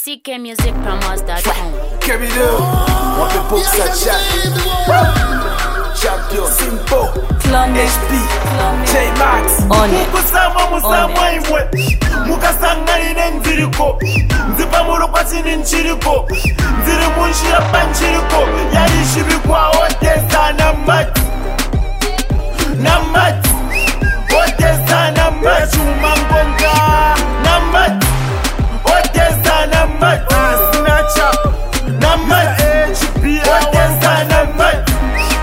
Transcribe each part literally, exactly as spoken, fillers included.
C K music promos dot com. Carry them. What the books are chat. Champion, Simple, H P, J-Max. On it. Mukusama musama imwe mukasangana nziriko nzipa murukwatini nchiriko nziri munshira panchiriko yarishibikwa oteza na mati na mati oteza na mati umangonga na mati oteza na mati asinacha na mati oteza na mati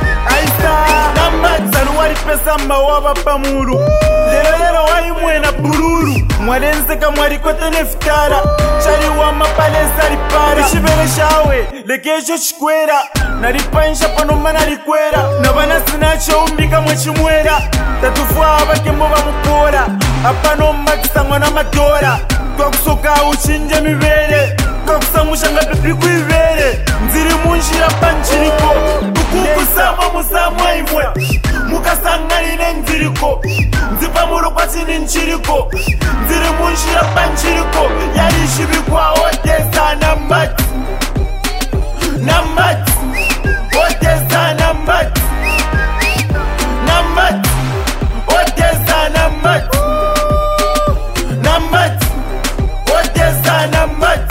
Sanuari pesa mawaba pamuru Lero lero wali mwena bururu Mwarenzeka mwari kote neftara Chari wa mapalesa ripara Ishibere shawe, lekesho chikwera Naripansha panoma narikwera Nabana sinacho umbika mwechimwera Tatufuwa abake mboba mupora Apanoma kisangwa na matora Kwa kusoka uchinje mibere Kwa kusamushanga pepi kuivere Nziri munshira panchiriko Kukusama musama imwe Mukasangana nziriko Nzipa murukwatini nchiriko Nziri munshira panchiriko Yarishibikwa oteza na mati Na mati Oteza na mati Na mati Oteza na mati Na mati Oteza na mati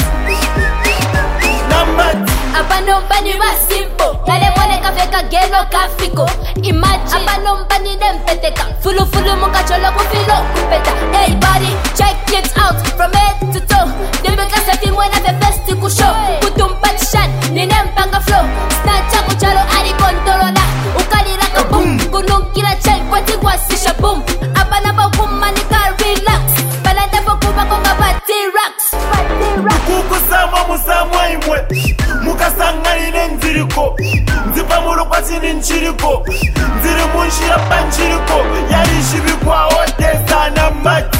Na mati Abanomba ni basimpo Nale mwone kafeka geno kafiko Imagine Abanomba ni dempeteka Fulu fulu muka cholo kufilo kupeta Hey buddy, check it out From head to toe Dibika sefi mwena fe festi kusho Kutumpatishan, nine mpanga flow Snatcha kuchalo ari kontorola Ukalira ka boom Kununkila chel kwa tigwa sisha boom Abanaba kumani ka relax Balanda fokuba konga bati rocks Kukusama musama imwe Mukasangana nziriko Nzipa murukwatini nchiriko Nziri munshira panchiriko Yarishibikwa oteza na mati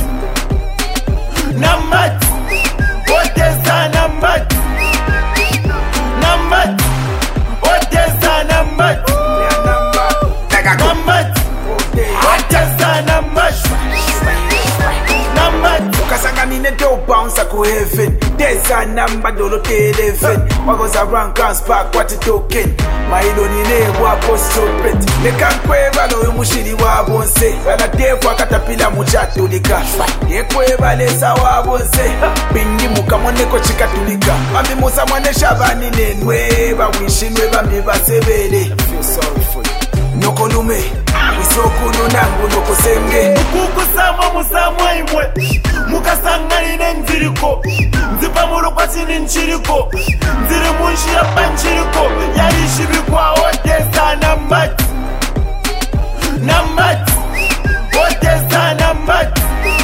Na mati Oteza na mati Na mati Oteza na mati Na mati Oteza na mati Na mati Ukasanganine do bounce ku heaven. There's a number dolo eleven. What goes around comes back what it token. Mailo nine wapo stupid. Nekakweba no umushiri wabonse. Bana defu akatapila muchatulika. Yekweba lesa wabonse. Bingi mukamoneko chikatulika. Mami musa mwane shabani nenwe. Bawishinwe bambi basebele. I feel sorry for you. Nokolume. Isokulu nangu nokosenge. Kukusama musama imwe Mukasangana nziriko Nzipa murukwatini nchiriko Nziri munshira panchiriko Yarishibikwa oteza na mati Na mati Oteza na mati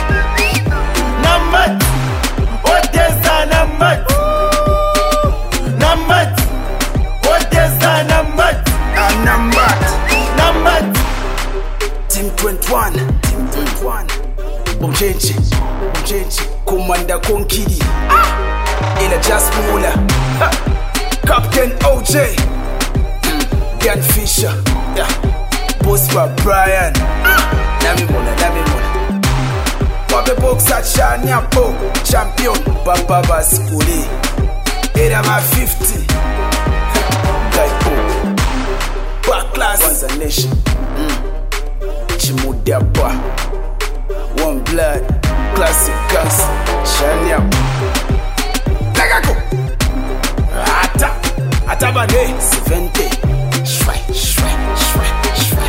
Na mati Oteza na mati Na mati Oteza na mati Na mati Na mati Team twenty-one, Team twenty-one. Umchenche, umchenche, Commander Konkidi. Ah! Ila Just Mula. Ha! Captain O J. Mm. Dan Fisher. Yeah. Boss for Brian. Ah! Nami Mula, Nami Mula. Wabe Boxer Chanyapo. Champion. Baba Baskuli. Era ma fifty. Gaipo. Back class. Once a nation. Mm. Chimudaba, One Blood, Classic Guns, Shania, Nagako, Ata, Atabane, seventy, Shwai, Shwai, Shwai, Shwai.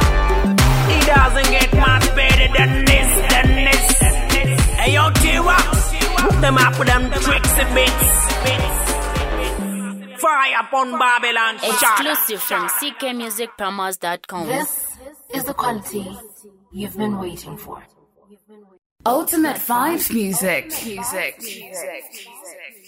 It doesn't get much better than this, than this. Hey yo, T-Wax, them up with them tricks and bits. Fire upon Babylon. Exclusive from C K music promos dot com. This is the quality you've been waiting for. Ultimate Vibes music. Music. Music. Music.